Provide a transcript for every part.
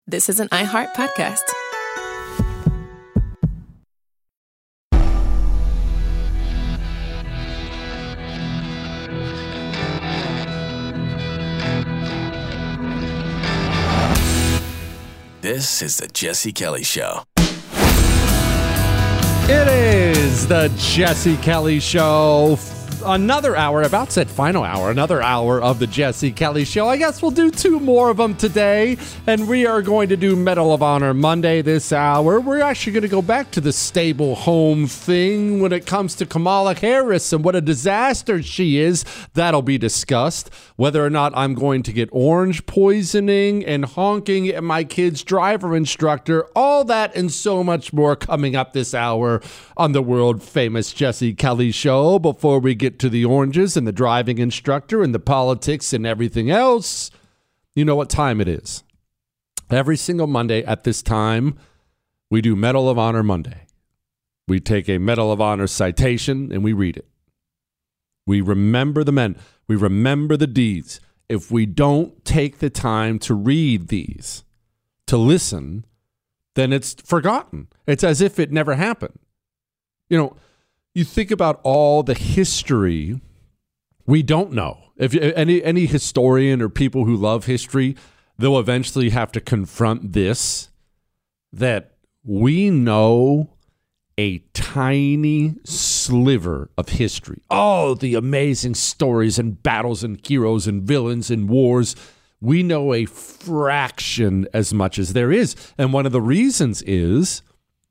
this is an iHeart podcast. This is the Jesse Kelly Show. It is the Jesse Kelly Show. Another hour, about said final hour, another hour of the Jesse Kelly Show. I guess we'll do two more of them today, and we are going to do Medal of Honor Monday this hour. We're actually going to go back to the stable home thing when it comes to Kamala Harris and what a disaster she is. That'll be discussed. Whether or not I'm going to get orange poisoning and honking at my kid's driver instructor, all that and so much more coming up this hour on the world famous Jesse Kelly Show. Before we get to the oranges and the driving instructor and the politics and everything else, you know what time it is. Every single Monday at this time, we do Medal of Honor Monday. We take a Medal of Honor citation and we read it. We remember the men. We remember the deeds. If we don't take the time to read these, to listen, then it's forgotten. It's as if it never happened. You know, you think about all the history we don't know. If any historian or people who love history, they'll eventually have to confront this, that we know a tiny sliver of history. Oh, the amazing stories and battles and heroes and villains and wars. We know a fraction as much as there is. And one of the reasons is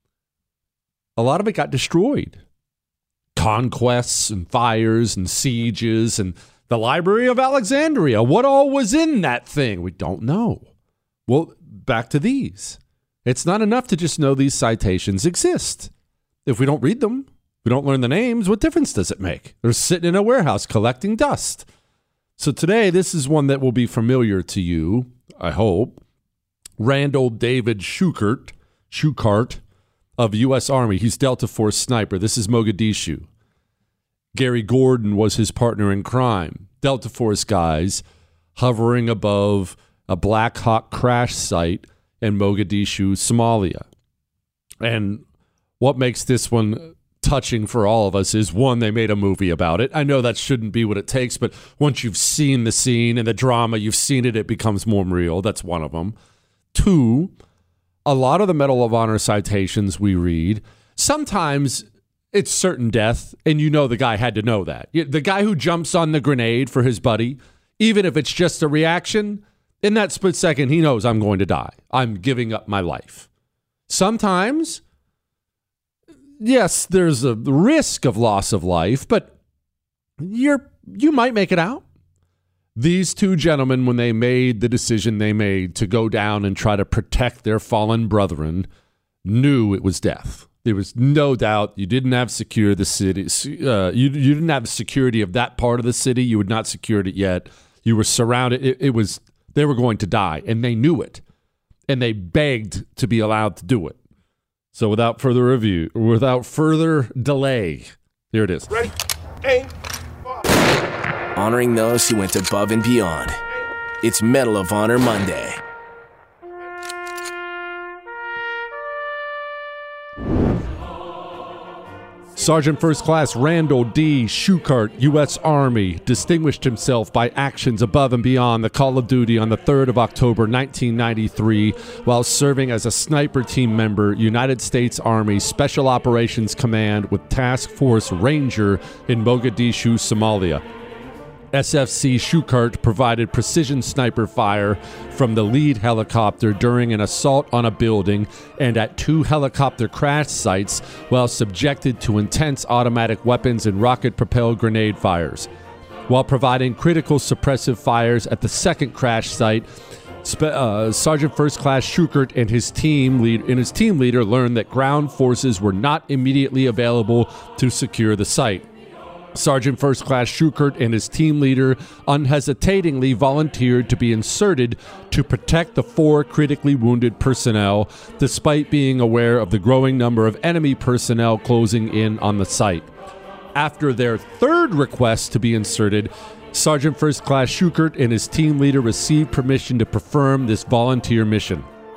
a lot of it got destroyed. Conquests and fires and sieges and the Library of Alexandria. What all was in that thing? We don't know. Well, back to these. It's not enough to just know these citations exist. If we don't read them, we don't learn the names, what difference does it make? They're sitting in a warehouse collecting dust. So today, this is one that will be familiar to you, I hope. Randall David Shukart of U.S. Army. He's Delta Force sniper. This is Mogadishu. Gary Gordon was his partner in crime. Delta Force guys hovering above a Black Hawk crash site in Mogadishu, Somalia. And what makes this one touching for all of us is, one, they made a movie about it. I know that shouldn't be what it takes, but once you've seen the scene and the drama, you've seen it, it becomes more real. That's one of them. Two, a lot of the Medal of Honor citations we read, sometimes it's certain death, and you know the guy had to know that. The guy who jumps on the grenade for his buddy, even if it's just a reaction, in that split second, he knows I'm going to die. I'm giving up my life. Sometimes, yes, there's a risk of loss of life, but you might make it out. These two gentlemen, when they made the decision they made to go down and try to protect their fallen brethren, knew it was death. There was no doubt. You didn't have secure the city. You didn't have the security of that part of the city. You had not secured it yet. You were surrounded. They were going to die, and they knew it, and they begged to be allowed to do it. So without further delay, here it is. Ready, aim. Honoring those who went above and beyond. It's Medal of Honor Monday. Sergeant First Class Randall D. Shukart, U.S. Army, distinguished himself by actions above and beyond the call of duty on the 3rd of October, 1993, while serving as a sniper team member, United States Army Special Operations Command with Task Force Ranger in Mogadishu, Somalia. SFC Shukart provided precision sniper fire from the lead helicopter during an assault on a building and at 2 helicopter crash sites while subjected to intense automatic weapons and rocket-propelled grenade fires. While providing critical suppressive fires at the second crash site, Sergeant First Class Shukart and his team leader learned that ground forces were not immediately available to secure the site. Sergeant First Class Shukart and his team leader unhesitatingly volunteered to be inserted to protect the 4 critically wounded personnel, despite being aware of the growing number of enemy personnel closing in on the site. After their 3rd request to be inserted, Sergeant First Class Shukart and his team leader received permission to perform this volunteer mission.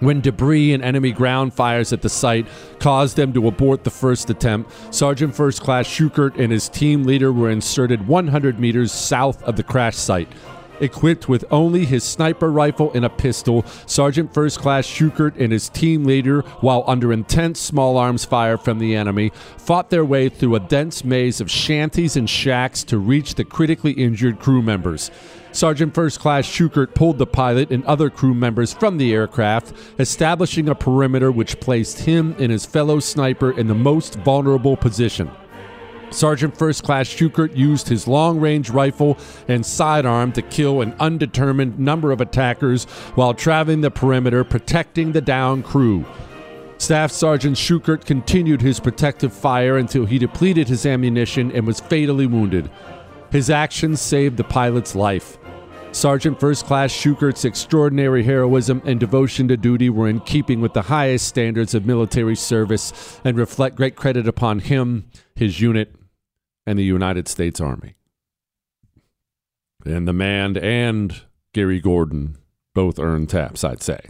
When debris and enemy ground fires at the site caused them to abort the first attempt, Sergeant First Class Schukert and his team leader were inserted 100 meters south of the crash site. Equipped with only his sniper rifle and a pistol, Sergeant First Class Schukert and his team leader, while under intense small arms fire from the enemy, fought their way through a dense maze of shanties and shacks to reach the critically injured crew members. Sergeant First Class Schukert pulled the pilot and other crew members from the aircraft, establishing a perimeter which placed him and his fellow sniper in the most vulnerable position. Sergeant First Class Schukert used his long-range rifle and sidearm to kill an undetermined number of attackers while traveling the perimeter, protecting the downed crew. Staff Sergeant Schukert continued his protective fire until he depleted his ammunition and was fatally wounded. His actions saved the pilot's life. Sergeant First Class Schukert's extraordinary heroism and devotion to duty were in keeping with the highest standards of military service and reflect great credit upon him, his unit, and the United States Army. And the man and Gary Gordon both earned taps, I'd say.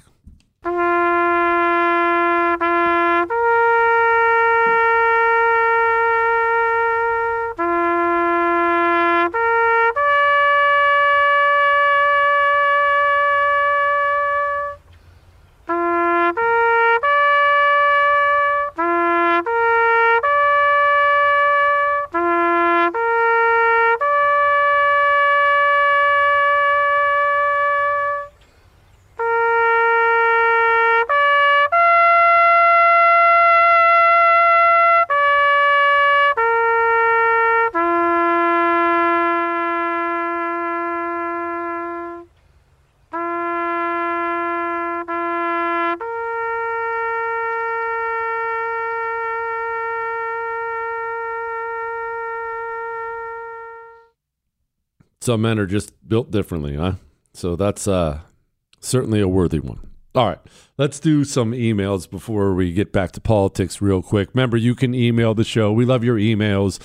Some men are just built differently, huh? So that's certainly a worthy one. All right, let's do some emails before we get back to politics real quick. Remember, you can email the show. We love your emails.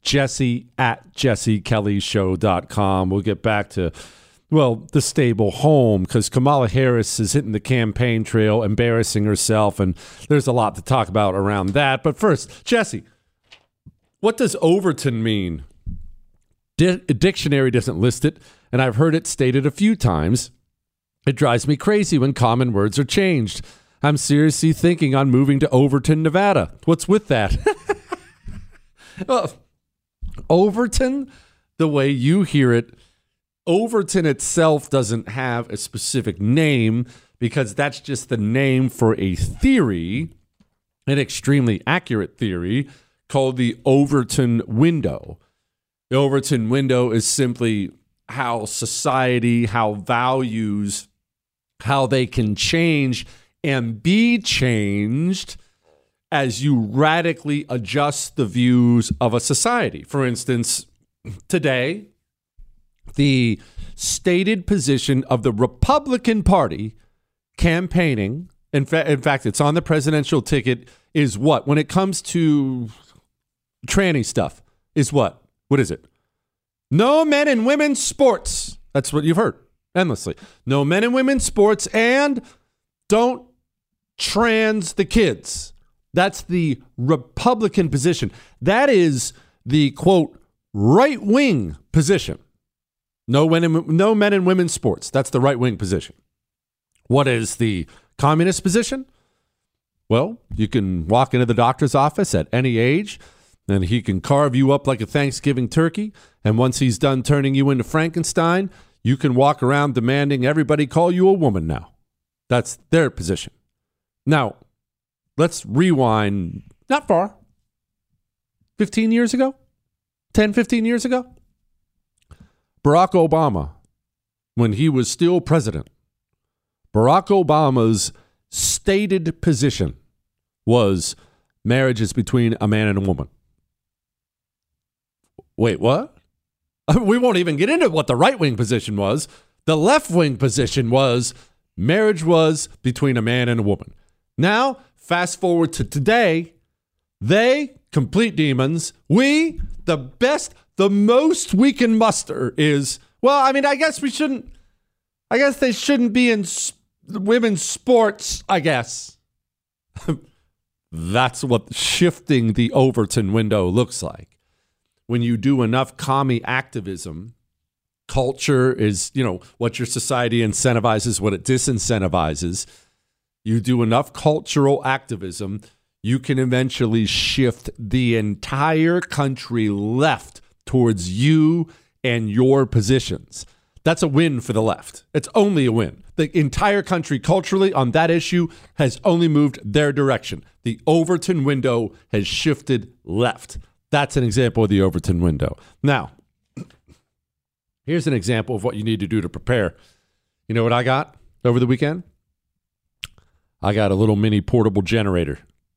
Jesse@jessekellyshow.com. We'll get back to, well, the stable home, because Kamala Harris is hitting the campaign trail, embarrassing herself, and there's a lot to talk about around that. But first, Jesse, what does Overton mean? A dictionary doesn't list it, and I've heard it stated a few times. It drives me crazy when common words are changed. I'm seriously thinking on moving to Overton, Nevada. What's with that? Well, Overton, the way you hear it, Overton itself doesn't have a specific name because that's just the name for a theory, an extremely accurate theory called the Overton window. The Overton window is simply how society, how values, how they can change and be changed as you radically adjust the views of a society. For instance, today, the stated position of the Republican Party campaigning, in fact, it's on the presidential ticket, is what? When it comes to tranny stuff, is what? What is it? No men and women's sports. That's what you've heard endlessly. No men and women's sports, and don't trans the kids. That's the Republican position. That is the, quote, right-wing position. No men and women's sports. That's the right-wing position. What is the communist position? Well, you can walk into the doctor's office at any age, and he can carve you up like a Thanksgiving turkey. And once he's done turning you into Frankenstein, you can walk around demanding everybody call you a woman now. That's their position. Now, let's rewind not far. 15 years ago? 10, 15 years ago? Barack Obama, when he was still president, Barack Obama's stated position was marriage is between a man and a woman. Wait, what? We won't even get into what the right-wing position was. The left-wing position was marriage was between a man and a woman. Now, fast forward to today, they, complete demons, we, the best, the most we can muster is, well, I mean, I guess they shouldn't be in women's sports, I guess. That's what shifting the Overton window looks like. When you do enough commie activism, culture is, what your society incentivizes, what it disincentivizes. You do enough cultural activism, you can eventually shift the entire country left towards you and your positions. That's a win for the left. It's only a win. The entire country culturally on that issue has only moved their direction. The Overton window has shifted left. That's an example of the Overton window. Now, here's an example of what you need to do to prepare. You know what I got over the weekend? I got a little mini portable generator.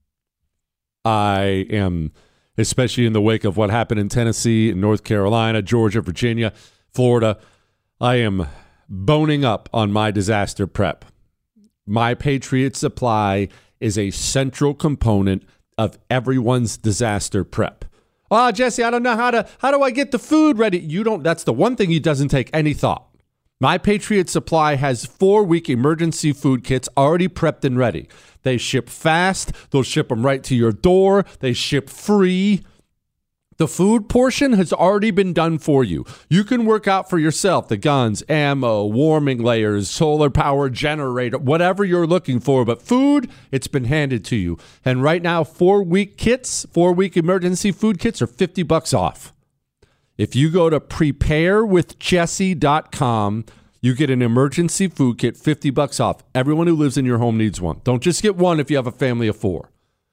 I am, especially in the wake of what happened in Tennessee, North Carolina, Georgia, Virginia, Florida, I am boning up on my disaster prep. My Patriot Supply is a central component of everyone's disaster prep. Oh, Jesse, I don't know how do I get the food ready? That's the one thing he doesn't take any thought. My Patriot Supply has 4-week emergency food kits already prepped and ready. They ship fast. They'll ship them right to your door. They ship free. The food portion has already been done for you. You can work out for yourself the guns, ammo, warming layers, solar power generator, whatever you're looking for. But food, it's been handed to you. And right now, 4-week emergency food kits are $50 off. If you go to preparewithjesse.com, you get an emergency food kit, $50 off. Everyone who lives in your home needs one. Don't just get one if you have a family of 4.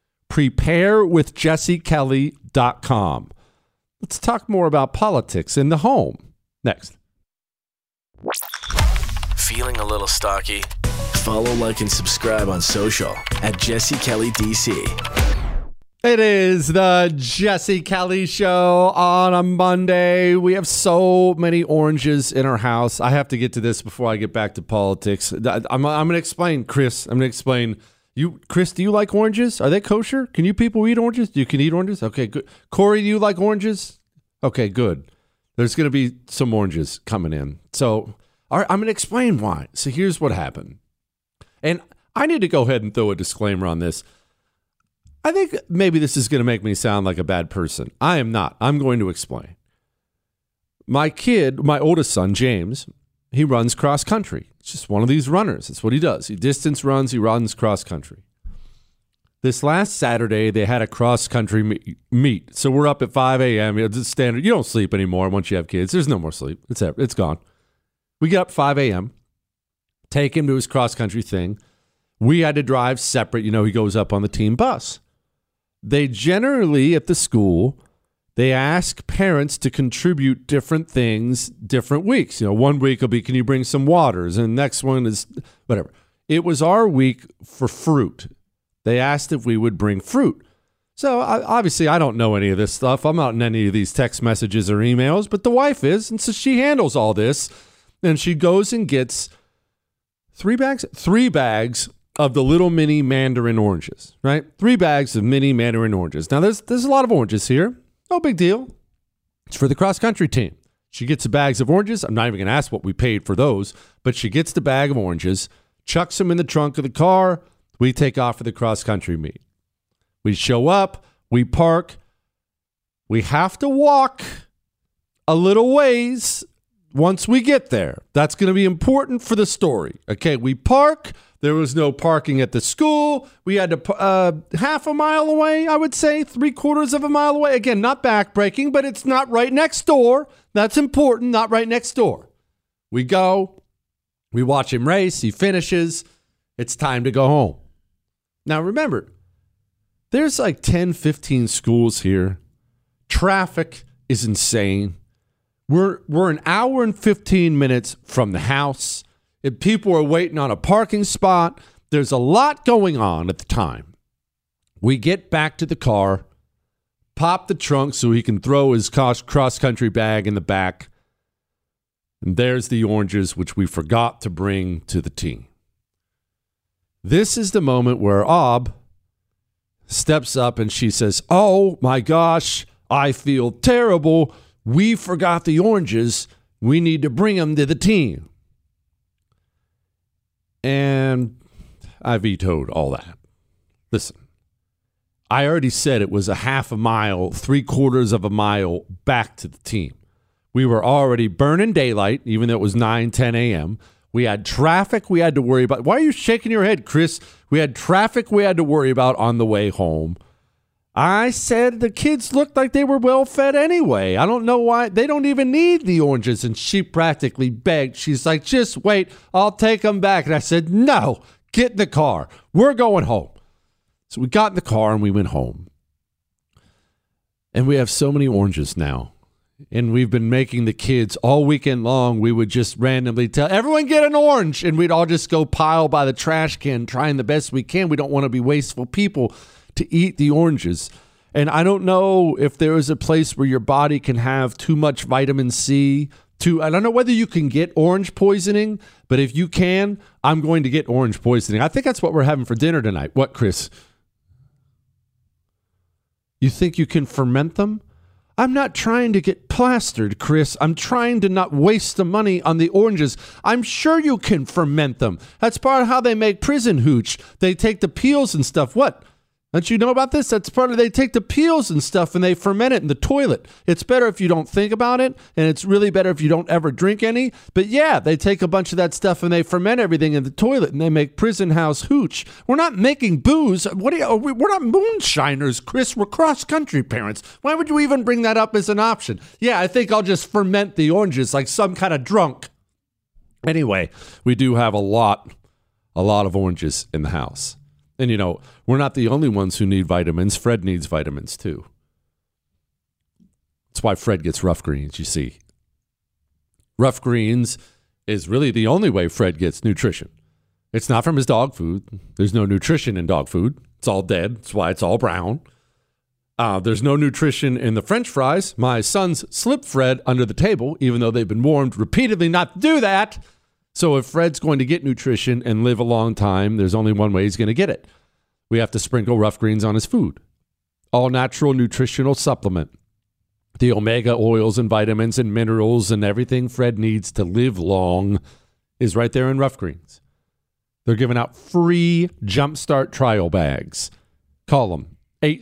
preparewithjessekelly.com. Let's talk more about politics in the home. Next. Feeling a little stocky? Follow, like, and subscribe on social at Jesse Kelly DC. It is the Jesse Kelly Show on a Monday. We have so many oranges in our house. I have to get to this before I get back to politics. I'm going to explain, Chris. I'm going to explain. Chris, do you like oranges? Are they kosher? Can you people eat oranges? You can eat oranges? Okay, good. Corey, do you like oranges? Okay, good. There's going to be some oranges coming in. So, all right, I'm going to explain why. So here's what happened. And I need to go ahead and throw a disclaimer on this. I think maybe this is going to make me sound like a bad person. I am not. I'm going to explain. My oldest son, James, he runs cross country. It's just one of these runners. That's what he does. He distance runs. He runs cross country. This last Saturday, they had a cross country meet. So we're up at 5 a.m. It's standard. You don't sleep anymore once you have kids. There's no more sleep. It's gone. We get up 5 a.m., take him to his cross country thing. We had to drive separate. He goes up on the team bus. They generally, at the school, they ask parents to contribute different things, different weeks. 1 week will be, can you bring some waters? And the next one is whatever. It was our week for fruit. They asked if we would bring fruit. So obviously, I don't know any of this stuff. I'm not in any of these text messages or emails, but the wife is. And so she handles all this. And she goes and gets 3 bags of the little mini mandarin oranges, right? 3 bags of mini mandarin oranges. Now, there's a lot of oranges here. No big deal. It's for the cross-country team. She gets the bags of oranges. I'm not even going to ask what we paid for those, but she gets the bag of oranges, chucks them in the trunk of the car. We take off for the cross-country meet. We show up. We park. We have to walk a little ways once we get there. That's going to be important for the story. Okay, we park. There was no parking at the school. We had to half a mile away, I would say, 3/4 of a mile away. Again, not backbreaking, but it's not right next door. That's important, not right next door. We go. We watch him race. He finishes. It's time to go home. Now, remember, there's like 10, 15 schools here. Traffic is insane. We're an hour and 15 minutes from the house. If people are waiting on a parking spot, there's a lot going on at the time. We get back to the car, pop the trunk so he can throw his cross-country bag in the back. And there's the oranges, which we forgot to bring to the team. This is the moment where Ob steps up and she says, "Oh my gosh, I feel terrible. We forgot the oranges. We need to bring them to the team." And I vetoed all that. Listen, I already said it was a half a mile, 3/4 of a mile back to the team. We were already burning daylight, even though it was 9:10 a.m. We had traffic we had to worry about. Why are you shaking your head, Chris? We had traffic we had to worry about on the way home. I said the kids looked like they were well fed anyway. I don't know why. They don't even need the oranges. And she practically begged. She's like, just wait. I'll take them back. And I said, no, get in the car. We're going home. So we got in the car and we went home. And we have so many oranges now. And we've been making the kids all weekend long. We would just randomly tell everyone get an orange. And we'd all just go pile by the trash can, trying the best we can. We don't want to be wasteful people to eat the oranges. And I don't know if there is a place where your body can have too much vitamin C. I don't know whether you can get orange poisoning, but if you can, I'm going to get orange poisoning. I think that's what we're having for dinner tonight. What, Chris? You think you can ferment them? I'm not trying to get plastered, Chris. I'm trying to not waste the money on the oranges. I'm sure you can ferment them. That's part of how they make prison hooch. They take the peels and stuff. What? Don't you know about this? That's part of, they take the peels and stuff and they ferment it in the toilet. It's better if you don't think about it, and it's really better if you don't ever drink any. But yeah, they take a bunch of that stuff and they ferment everything in the toilet and they make prison house hooch. We're not making booze. We're not moonshiners, Chris. We're cross-country parents. Why would you even bring that up as an option? Yeah, I think I'll just ferment the oranges like some kind of drunk. Anyway, we do have a lot of oranges in the house. And, you know, we're not the only ones who need vitamins. Fred needs vitamins, too. That's why Fred gets Rough Greens, you see. Rough Greens is really the only way Fred gets nutrition. It's not from his dog food. There's no nutrition in dog food. It's all dead. That's why it's all brown. There's no nutrition in the French fries. My sons slip Fred under the table, even though they've been warned repeatedly not to do that. So if Fred's going to get nutrition and live a long time, there's only one way he's going to get it. We have to sprinkle Rough Greens on his food. All natural nutritional supplement. The omega oils and vitamins and minerals and everything Fred needs to live long is right there in Rough Greens. They're giving out free Jumpstart trial bags. Call them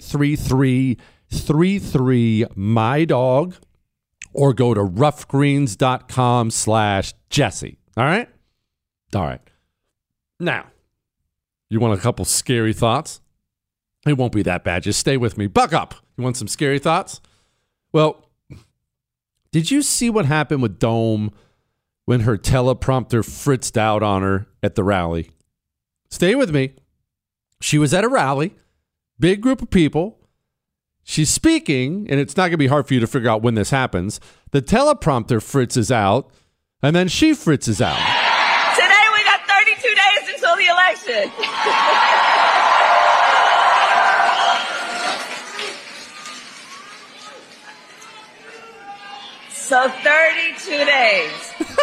833-33-MY-DOG or go to roughgreens.com/Jesse. All right? All right. Now, you want a couple scary thoughts? It won't be that bad. Just stay with me. Buck up. You want some scary thoughts? Well, did you see what happened with Dome when her teleprompter fritzed out on her at the rally? Stay with me. She was at a rally, big group of people. She's speaking, and it's not going to be hard for you to figure out when this happens. The teleprompter fritzes out, and then she fritzes out. Today we got 32 days until the election. So 32 days.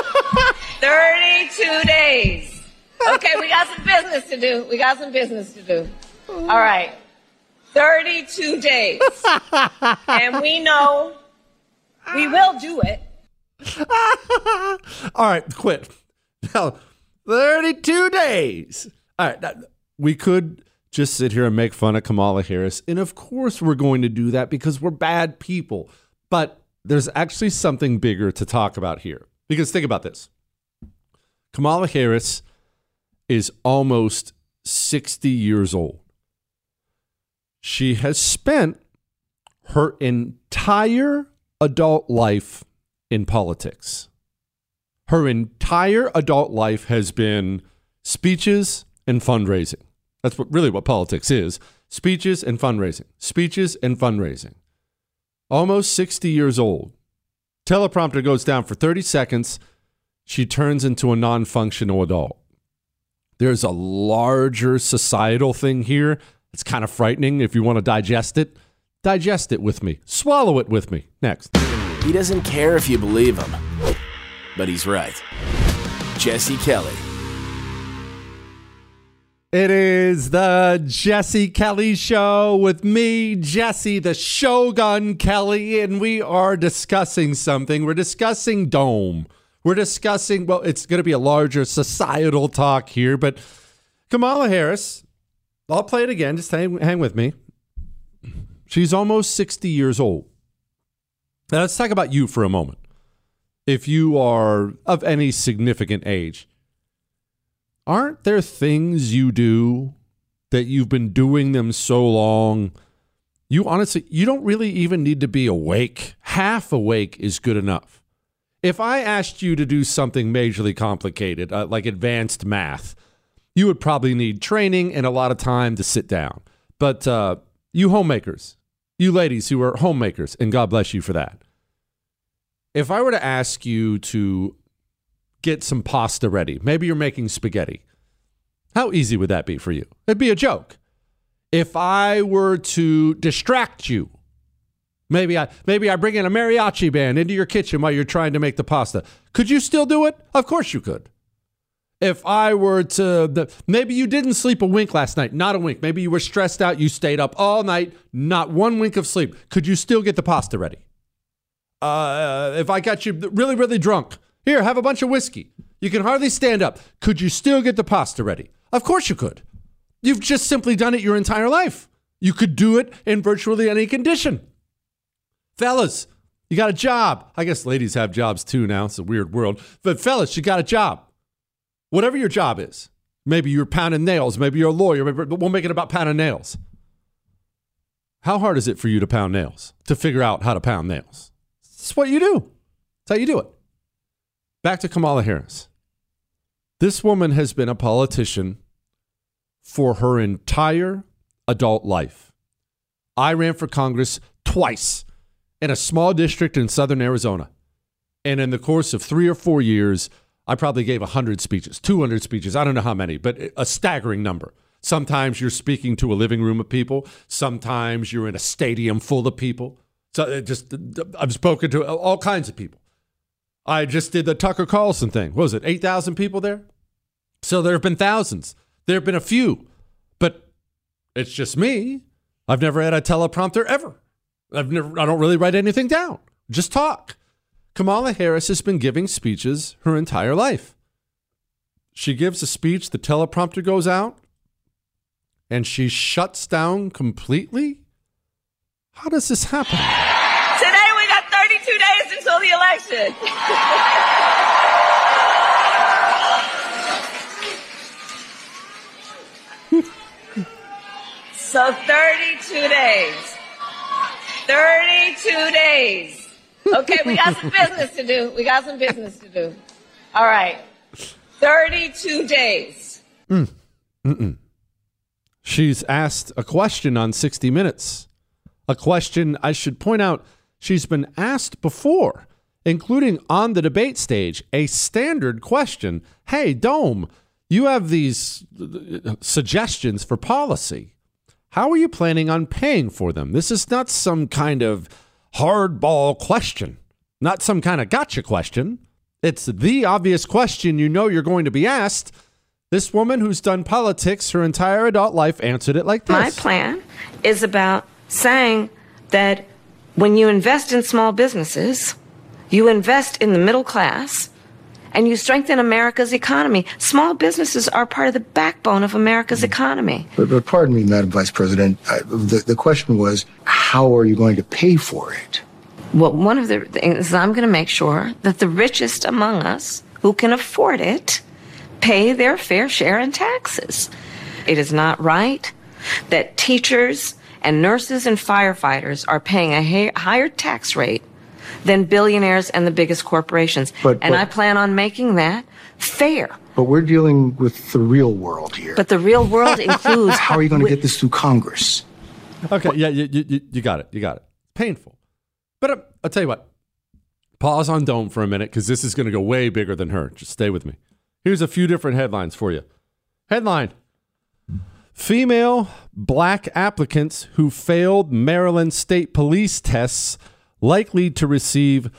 32 days. Okay, we got some business to do. All right. 32 days. And we know we will do it. All right, quit. Now, 32 days. All right, we could just sit here and make fun of Kamala Harris. And of course we're going to do that because we're bad people. But there's actually something bigger to talk about here. Because think about this. Kamala Harris is almost 60 years old. She has spent her entire adult life in politics. Her entire adult life has been speeches and fundraising. That's what politics is. Speeches and fundraising. Speeches and fundraising. Almost 60 years old. Teleprompter goes down for 30 seconds. She turns into a non-functional adult. There's a larger societal thing here. It's kind of frightening. If you want to digest it with me. Swallow it with me. Next. He doesn't care if you believe him, but he's right. Jesse Kelly. It is the Jesse Kelly Show with me, Jesse the Shogun Kelly, and we are discussing something. We're discussing Dome. We're discussing, well, it's going to be a larger societal talk here, but Kamala Harris, I'll play it again. Just hang with me. She's almost 60 years old. Now, let's talk about you for a moment. If you are of any significant age, aren't there things you do that you've been doing them so long? You don't really even need to be awake. Half awake is good enough. If I asked you to do something majorly complicated, like advanced math, you would probably need training and a lot of time to sit down. But you homemakers, you ladies who are homemakers, and God bless you for that. If I were to ask you to get some pasta ready, maybe you're making spaghetti, how easy would that be for you? It'd be a joke. If I were to distract you, maybe I bring in a mariachi band into your kitchen while you're trying to make the pasta. Could you still do it? Of course you could. If I were to, maybe you didn't sleep a wink last night, not a wink. Maybe you were stressed out, you stayed up all night, not one wink of sleep. Could you still get the pasta ready? If I got you really, really drunk, here, have a bunch of whiskey. You can hardly stand up. Could you still get the pasta ready? Of course you could. You've just simply done it your entire life. You could do it in virtually any condition. Fellas, you got a job. I guess ladies have jobs too now. It's a weird world. But fellas, you got a job. Whatever your job is. Maybe you're pounding nails. Maybe you're a lawyer. Maybe we'll make it about pounding nails. How hard is it for you to pound nails? To figure out how to pound nails? It's what you do. It's how you do it. Back to Kamala Harris. This woman has been a politician for her entire adult life. I ran for Congress twice in a small district in southern Arizona. And in the course of 3 or 4 years, I probably gave 100 speeches, 200 speeches. I don't know how many, but a staggering number. Sometimes you're speaking to a living room of people. Sometimes you're in a stadium full of people. So I've spoken to all kinds of people. I just did the Tucker Carlson thing. What was it, 8,000 people there? So there have been thousands. There have been a few. But it's just me. I've never had a teleprompter ever. I don't really write anything down. Just talk. Kamala Harris has been giving speeches her entire life. She gives a speech, the teleprompter goes out, and she shuts down completely? How does this happen? Today we got 32 days until the election. So 32 days. 32 days. Okay, we got some business to do. We got some business to do. All right. 32 days. She's asked a question on 60 Minutes. A question, I should point out, she's been asked before, including on the debate stage, a standard question. Hey, Dome, you have these suggestions for policy. How are you planning on paying for them? This is not some kind of hardball question, not some kind of gotcha question. It's the obvious question you know you're going to be asked. This woman who's done politics her entire adult life answered it like this. My plan is about saying that when you invest in small businesses, you invest in the middle class, and you strengthen America's economy. Small businesses are part of the backbone of America's economy. But pardon me, Madam Vice President, the question was, how are you going to pay for it? Well, one of the things is I'm going to make sure that the richest among us who can afford it pay their fair share in taxes. It is not right that teachers and nurses and firefighters are paying a higher tax rate than billionaires and the biggest corporations. And I plan on making that fair. But we're dealing with the real world here. But the real world includes... How are you going to get this through Congress? Okay, yeah, you got it. You got it. Painful. But I'll tell you what. Pause on Dome for a minute, because this is going to go way bigger than her. Just stay with me. Here's a few different headlines for you. Headline: female black applicants who failed Maryland State Police tests likely to receive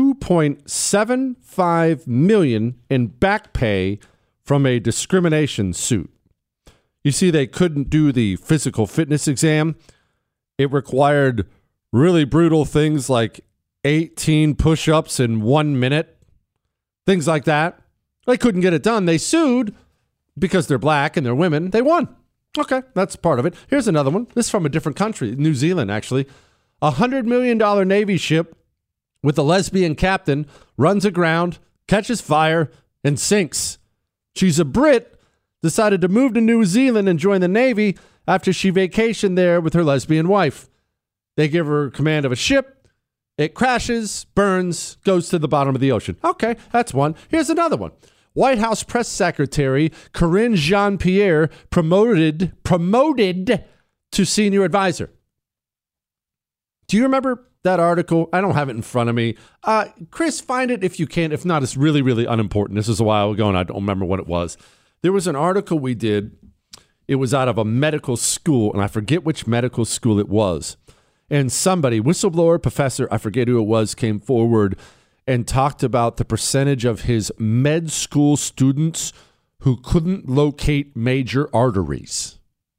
$2.75 million in back pay from a discrimination suit. You see, they couldn't do the physical fitness exam. It required really brutal things like 18 push-ups in 1 minute. things like that. They couldn't get it done. They sued because they're black and they're women. They won. Okay, that's part of it. Here's another one. This is from a different country, New Zealand, actually. A $100 million Navy ship with a lesbian captain runs aground, catches fire, and sinks. She's a Brit, decided to move to New Zealand and join the Navy after she vacationed there with her lesbian wife. They give her command of a ship. It crashes, burns, goes to the bottom of the ocean. Okay, that's one. Here's another one. White House Press Secretary Karine Jean-Pierre promoted to senior advisor. Do you remember that article? I don't have it in front of me. Chris, find it if you can. If not, it's really, really unimportant. This was a while ago, and I don't remember what it was. There was an article we did. It was out of a medical school, and I forget which medical school it was. And somebody, whistleblower professor, I forget who it was, came forward and talked about the percentage of his med school students who couldn't locate major arteries.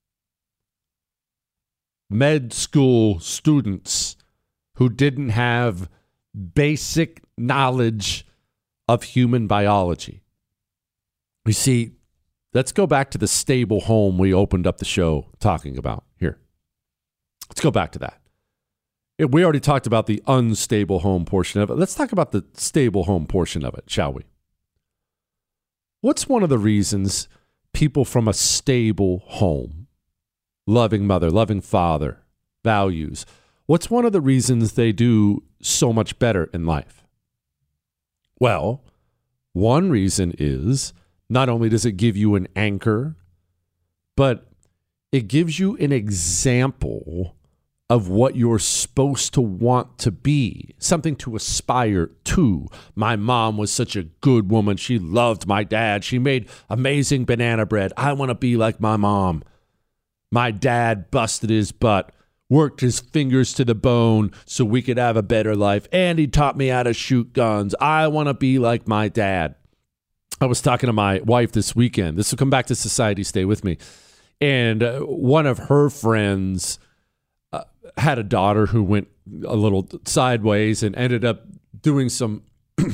Med school students who didn't have basic knowledge of human biology. You see, let's go back to the stable home we opened up the show talking about here. Let's go back to that. We already talked about the unstable home portion of it. Let's talk about the stable home portion of it, shall we? What's one of the reasons people from a stable home, loving mother, loving father, values, what's one of the reasons they do so much better in life? Well, one reason is not only does it give you an anchor, but it gives you an example of what you're supposed to want to be, something to aspire to. My mom was such a good woman. She loved my dad. She made amazing banana bread. I want to be like my mom. My dad busted his butt, worked his fingers to the bone so we could have a better life, and he taught me how to shoot guns. I want to be like my dad. I was talking to my wife this weekend. This will come back to society. Stay with me. And one of her friends had a daughter who went a little sideways and ended up doing some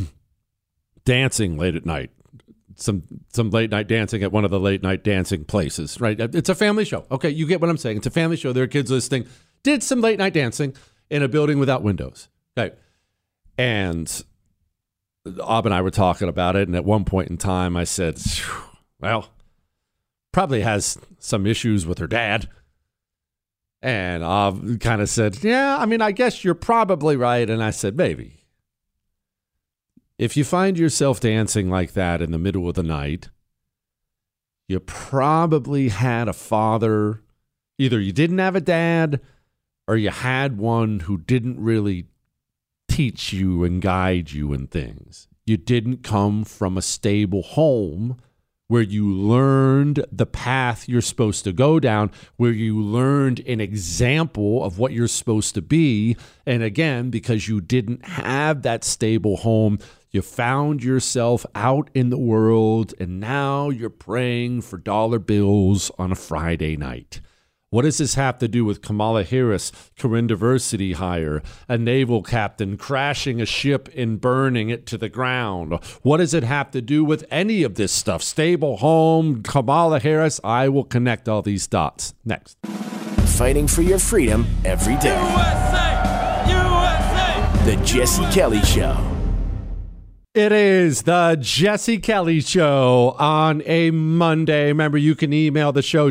dancing late at night, some late night dancing at one of the late night dancing places, right? It's a family show. Okay, you get what I'm saying. It's a family show. There are kids listening. Did some late night dancing in a building without windows. Okay. And Ab and I were talking about it, and at one point in time I said, well, probably has some issues with her dad. And I kind of said, yeah, I mean, I guess you're probably right. And I said, baby, if you find yourself dancing like that in the middle of the night, you probably had a father. Either you didn't have a dad or you had one who didn't really teach you and guide you in things. You didn't come from a stable home where you learned the path you're supposed to go down, where you learned an example of what you're supposed to be. And again, because you didn't have that stable home, you found yourself out in the world, and now you're praying for dollar bills on a Friday night. What does this have to do with Kamala Harris, Karine Diversity hire, a naval captain crashing a ship and burning it to the ground? What does it have to do with any of this stuff? Stable home, Kamala Harris. I will connect all these dots. Next. Fighting for your freedom every day. USA! USA! The Jesse Kelly Show. It is the Jesse Kelly Show on a Monday. Remember, you can email the show,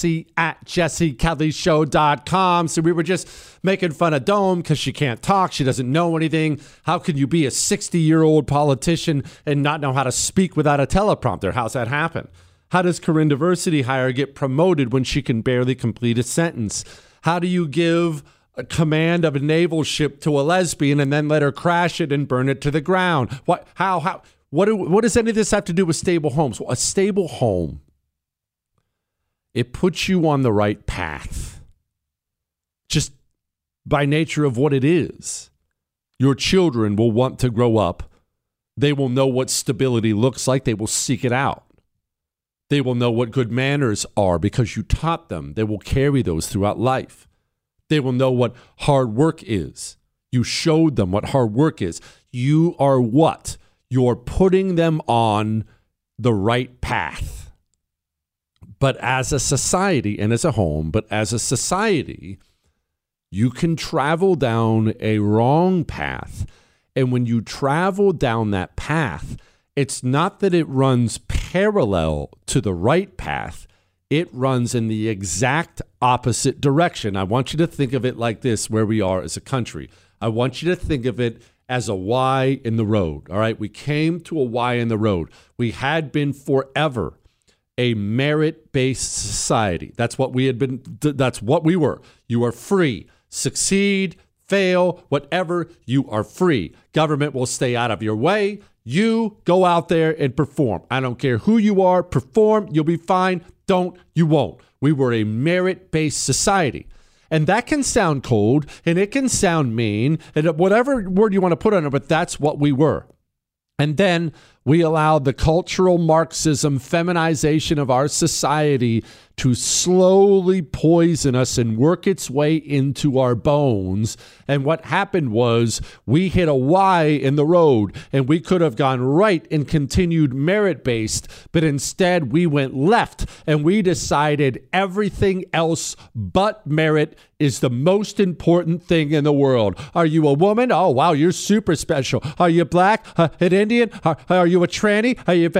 jesse@jessekellyshow.com. So we were just making fun of Dome because she can't talk. She doesn't know anything. How can you be a 60-year-old politician and not know how to speak without a teleprompter? How's that happen? How does Karine Diversity hire get promoted when she can barely complete a sentence? How do you give a command of a naval ship to a lesbian and then let her crash it and burn it to the ground? What? How? What does any of this have to do with stable homes? Well, a stable home, it puts you on the right path, just by nature of what it is. Your children will want to grow up. They will know what stability looks like. They will seek it out. They will know what good manners are because you taught them. They will carry those throughout life. They will know what hard work is. You showed them what hard work is. You are what? you're putting them on the right path. But as a society and as a home, but as a society, you can travel down a wrong path. And when you travel down that path, it's not that it runs parallel to the right path. It runs in the exact opposite direction. I want you to think of it like this, where we are as a country. I want you to think of it as a Y in the road. All right. We came to a Y in the road. We had been forever a merit-based society. That's what we had been. That's what we were. You are free. Succeed, fail, whatever, you are free. Government will stay out of your way. You go out there and perform. I don't care who you are. Perform. You'll be fine. Don't. You won't. We were a merit-based society. And that can sound cold, and it can sound mean, and whatever word you want to put on it, but that's what we were. And then we allowed the cultural Marxism feminization of our society to slowly poison us and work its way into our bones. And what happened was we hit a Y in the road, and we could have gone right and continued merit-based, but instead we went left, and we decided everything else but merit is the most important thing in the world. Are you a woman? Oh, wow, you're super special. Are you black? An Indian? Are you a tranny? Are you...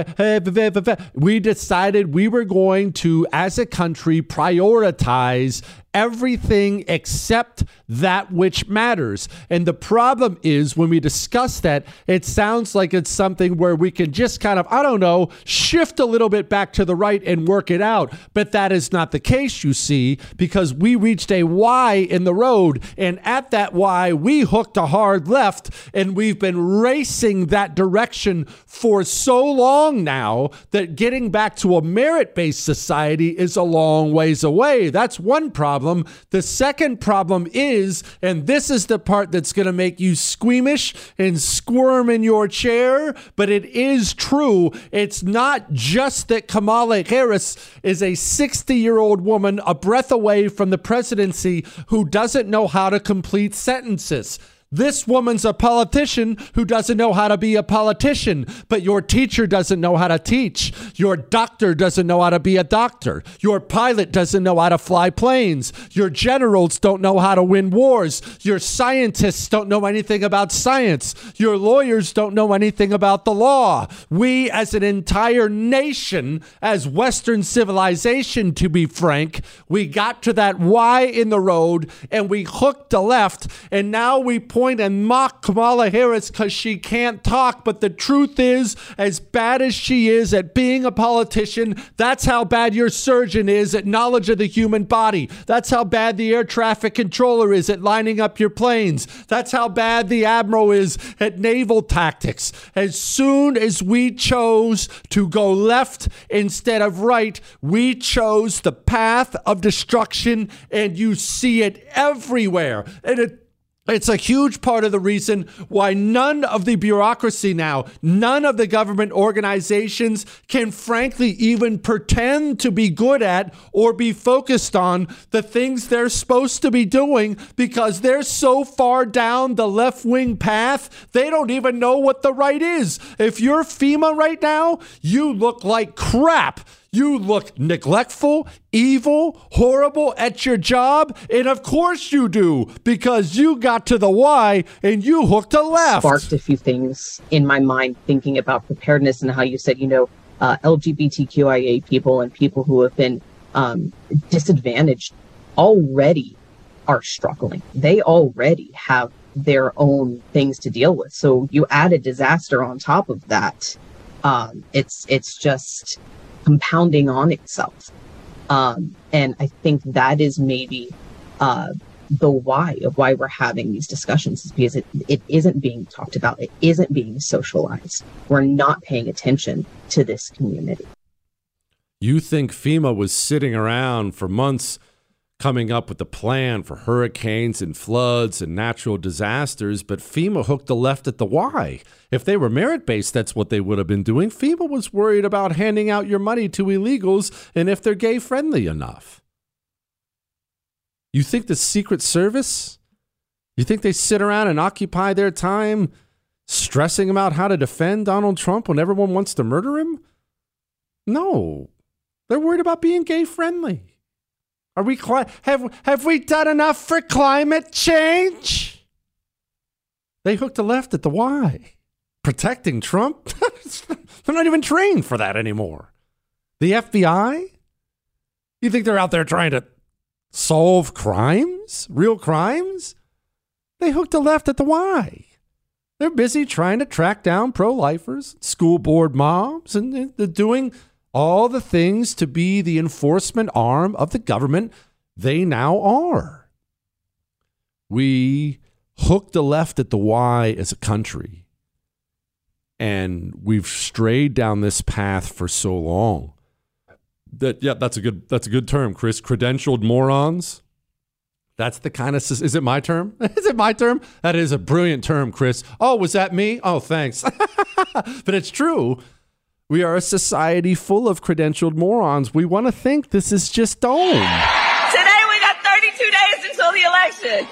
We decided we were going to, as a country, prioritize everything except that which matters. And the problem is when we discuss that, it sounds like it's something where we can just kind of, I don't know, shift a little bit back to the right and work it out. But that is not the case, you see, because we reached a Y in the road. And at that Y, we hooked a hard left, and we've been racing that direction for so long now that getting back to a merit-based society is a long ways away. That's one problem. The second problem is, and this is the part that's going to make you squeamish and squirm in your chair, but it is true. It's not just that Kamala Harris is a 60-year-old woman, a breath away from the presidency, who doesn't know how to complete sentences. This woman's a politician who doesn't know how to be a politician, but your teacher doesn't know how to teach. Your doctor doesn't know how to be a doctor. Your pilot doesn't know how to fly planes. Your generals don't know how to win wars. Your scientists don't know anything about science. Your lawyers don't know anything about the law. We, as an entire nation, as Western civilization, to be frank, we got to that Y in the road and we hooked a left, and now we point and mock Kamala Harris because she can't talk. But the truth is, as bad as she is at being a politician, that's how bad your surgeon is at knowledge of the human body. That's how bad the air traffic controller is at lining up your planes. That's how bad the admiral is at naval tactics. As soon as we chose to go left instead of right, we chose the path of destruction, and you see it everywhere. And it's a huge part of the reason why none of the bureaucracy now, none of the government organizations can frankly even pretend to be good at or be focused on the things they're supposed to be doing, because they're so far down the left-wing path, they don't even know what the right is. If you're FEMA right now, you look like crap. You look neglectful, evil, horrible at your job. And of course you do, because you got to the Y and you hooked a left. Sparked a few things in my mind thinking about preparedness and how you said, LGBTQIA people and people who have been disadvantaged already are struggling. They already have their own things to deal with. So you add a disaster on top of that. It's just compounding on itself. And I think that is maybe the why of why we're having these discussions, is because it isn't being talked about. It isn't being socialized. We're not paying attention to this community. You think FEMA was sitting around for months coming up with a plan for hurricanes and floods and natural disasters, but FEMA hooked the left at the Y. If they were merit-based, that's what they would have been doing. FEMA was worried about handing out your money to illegals and if they're gay-friendly enough. You think the Secret Service? You think they sit around and occupy their time stressing about how to defend Donald Trump when everyone wants to murder him? No. They're worried about being gay friendly. Have we done enough for climate change? They hooked a left at the Y. Protecting Trump? They're not even trained for that anymore. The FBI? You think they're out there trying to solve crimes? Real crimes? They hooked a left at the Y. They're busy trying to track down pro-lifers, school board mobs, and they're doing all the things to be the enforcement arm of the government they now are. We hooked a left at the Y as a country. And we've strayed down this path for so long. That's a good term, Chris. Credentialed morons. That's the kind of... Is it my term? Is it my term? That is a brilliant term, Chris. Oh, was that me? Oh, thanks. But it's true. We are a society full of credentialed morons. We want to think this is just dome. Today we got 32 days until the election.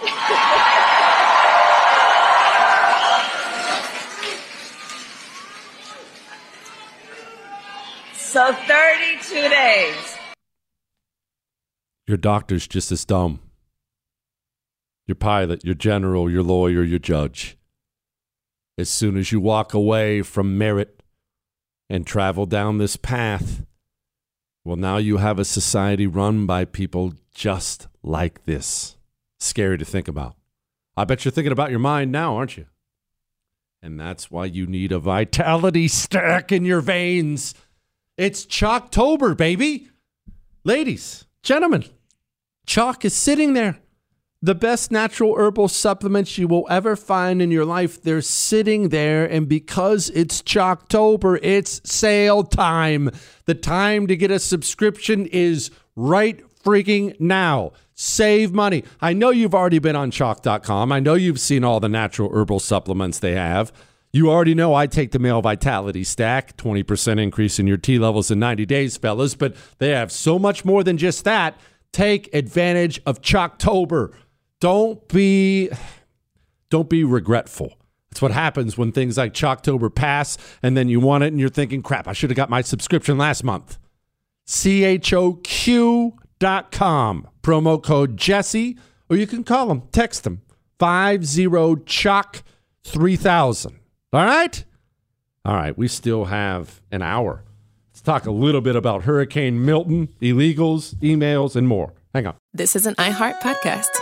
So 32 days. Your doctor's just as dumb. Your pilot, your general, your lawyer, your judge. As soon as you walk away from merit and travel down this path, well, now you have a society run by people just like this. Scary to think about. I bet you're thinking about your mind now, aren't you? And that's why you need a vitality stack in your veins. It's Chalktober, baby. Ladies, gentlemen, chalk is sitting there. The best natural herbal supplements you will ever find in your life, they're sitting there. And because it's Chalktober, it's sale time. The time to get a subscription is right freaking now. Save money. I know you've already been on chalk.com. I know you've seen all the natural herbal supplements they have. You already know I take the Male Vitality Stack, 20% increase in your T levels in 90 days, fellas, but they have so much more than just that. Take advantage of Chalktober. Don't be regretful. That's what happens when things like Chalktober pass and then you want it and you're thinking, crap, I should have got my subscription last month. CHOQ.com, promo code Jesse, or you can call them, text them, 50-CHOC-3000. All right? All right, we still have an hour. Let's talk a little bit about Hurricane Milton, illegals, emails, and more. Hang on. This is an iHeart podcast.